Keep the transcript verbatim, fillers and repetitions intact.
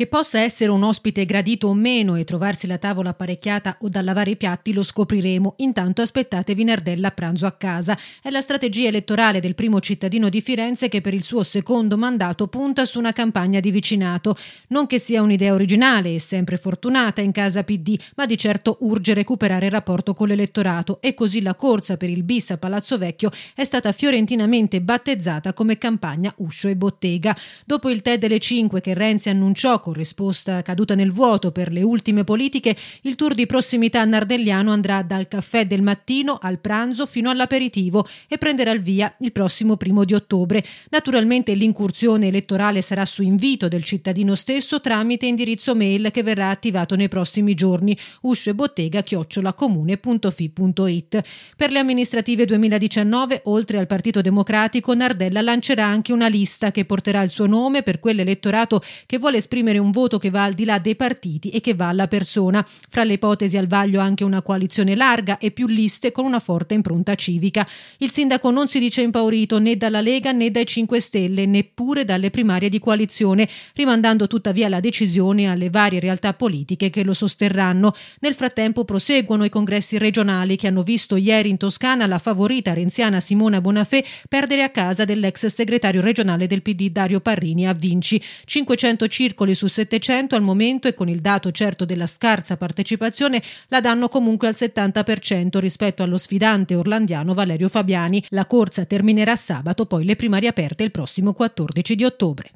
Che possa essere un ospite gradito o meno e trovarsi la tavola apparecchiata o da lavare i piatti lo scopriremo. Intanto aspettatevi Nardella a pranzo a casa. È la strategia elettorale del primo cittadino di Firenze che per il suo secondo mandato punta su una campagna di vicinato. Non che sia un'idea originale e sempre fortunata in casa P D, ma di certo urge recuperare il rapporto con l'elettorato e così la corsa per il bis a Palazzo Vecchio è stata fiorentinamente battezzata come campagna uscio e bottega. Dopo il tè delle cinque che Renzi annunciò con risposta caduta nel vuoto per le ultime politiche, il tour di prossimità nardelliano andrà dal caffè del mattino al pranzo fino all'aperitivo e prenderà il via il prossimo primo di ottobre. Naturalmente l'incursione elettorale sarà su invito del cittadino stesso tramite indirizzo mail che verrà attivato nei prossimi giorni, uscio e bottega chiocciola comune punto fi punto it. Per le amministrative duemiladiciannove, oltre al Partito Democratico, Nardella lancerà anche una lista che porterà il suo nome per quell'elettorato che vuole esprimere un voto che va al di là dei partiti e che va alla persona. Fra le ipotesi al vaglio anche una coalizione larga e più liste con una forte impronta civica. Il sindaco non si dice impaurito né dalla Lega né dai cinque Stelle, neppure dalle primarie di coalizione, rimandando tuttavia la decisione alle varie realtà politiche che lo sosterranno. Nel frattempo proseguono i congressi regionali che hanno visto ieri in Toscana la favorita renziana Simona Bonafè perdere a casa dell'ex segretario regionale del P D Dario Parrini a Vinci. cinquecento circoli su settecento al momento e con il dato certo della scarsa partecipazione la danno comunque al settanta per cento rispetto allo sfidante orlandiano Valerio Fabiani. La corsa terminerà sabato, poi le primarie aperte il prossimo quattordici di ottobre.